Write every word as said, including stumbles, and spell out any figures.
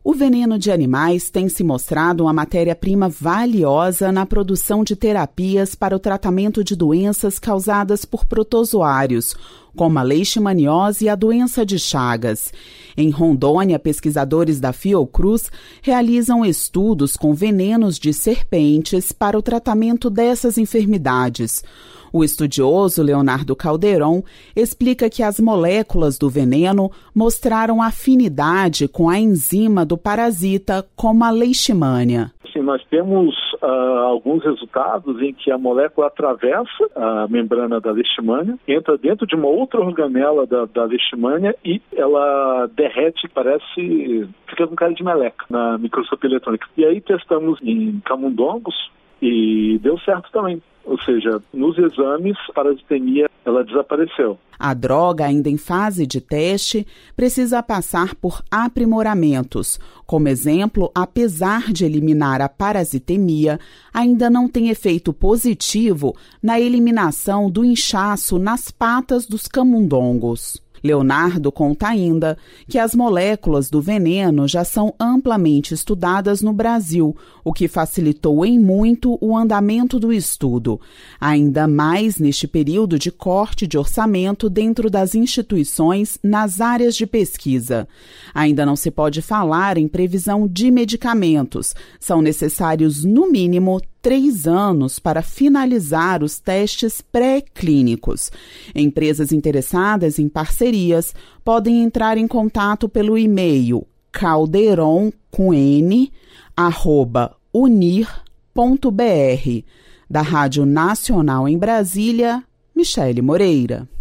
O veneno de animais tem se mostrado uma matéria-prima valiosa na produção de terapias para o tratamento de doenças causadas por protozoários, como a leishmaniose e a doença de Chagas. Em Rondônia, pesquisadores da Fiocruz realizam estudos com venenos de serpentes para o tratamento dessas enfermidades. O estudioso Leonardo Calderon explica que as moléculas do veneno mostraram afinidade com a enzima do parasita, como a leishmania. Sim, nós temos uh, alguns resultados em que a molécula atravessa a membrana da leishmania, entra dentro de uma outra organela da, da leishmania e ela derrete, parece, fica com cara de meleca na microscopia eletrônica. E aí testamos em camundongos e deu certo também. Ou seja, nos exames, a parasitemia ela desapareceu. A droga, ainda em fase de teste, precisa passar por aprimoramentos. Como exemplo, apesar de eliminar a parasitemia, ainda não tem efeito positivo na eliminação do inchaço nas patas dos camundongos. Leonardo conta ainda que as moléculas do veneno já são amplamente estudadas no Brasil, o que facilitou em muito o andamento do estudo, ainda mais neste período de corte de orçamento dentro das instituições nas áreas de pesquisa. Ainda não se pode falar em previsão de medicamentos, são necessários, no mínimo, três anos para finalizar os testes pré-clínicos. Empresas interessadas em parcerias podem entrar em contato pelo e-mail calderon, com n, arroba unir ponto br. Da Rádio Nacional em Brasília, Michele Moreira.